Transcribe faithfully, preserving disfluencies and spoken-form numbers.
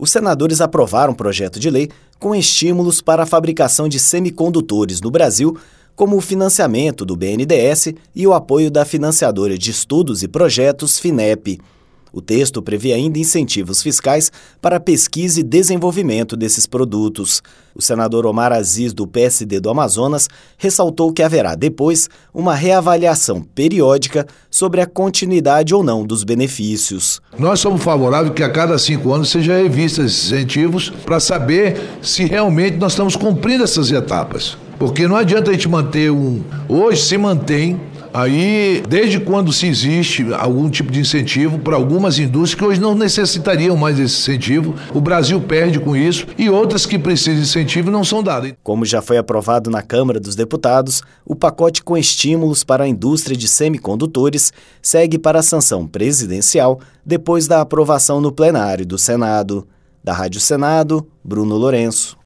Os senadores aprovaram um projeto de lei com estímulos para a fabricação de semicondutores no Brasil, como o financiamento do B N D E S e o apoio da financiadora de estudos e projetos FINEP. O texto prevê ainda incentivos fiscais para a pesquisa e desenvolvimento desses produtos. O senador Omar Aziz, do P S D do Amazonas, ressaltou que haverá depois uma reavaliação periódica sobre a continuidade ou não dos benefícios. Nós somos favoráveis que a cada cinco anos seja revista esses incentivos para saber se realmente nós estamos cumprindo essas etapas. Porque não adianta a gente manter um... Hoje se mantém... Aí, desde quando se existe algum tipo de incentivo para algumas indústrias que hoje não necessitariam mais desse incentivo, o Brasil perde com isso e outras que precisam de incentivo não são dadas. Como já foi aprovado na Câmara dos Deputados, o pacote com estímulos para a indústria de semicondutores segue para a sanção presidencial depois da aprovação no plenário do Senado. Da Rádio Senado, Bruno Lourenço.